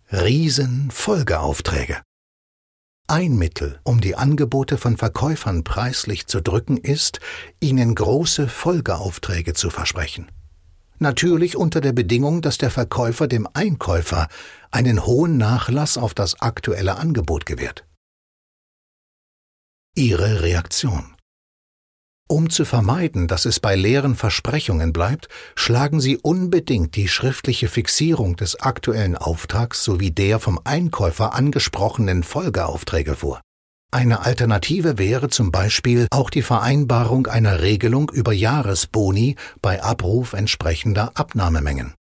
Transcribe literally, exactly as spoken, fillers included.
Riesenfolgeaufträge. Ein Mittel, um die Angebote von Verkäufern preislich zu drücken, ist, ihnen große Folgeaufträge zu versprechen. Natürlich unter der Bedingung, dass der Verkäufer dem Einkäufer einen hohen Nachlass auf das aktuelle Angebot gewährt. Ihre Reaktion. Um zu vermeiden, dass es bei leeren Versprechungen bleibt, schlagen Sie unbedingt die schriftliche Fixierung des aktuellen Auftrags sowie der vom Einkäufer angesprochenen Folgeaufträge vor. Eine Alternative wäre zum Beispiel auch die Vereinbarung einer Regelung über Jahresboni bei Abruf entsprechender Abnahmemengen.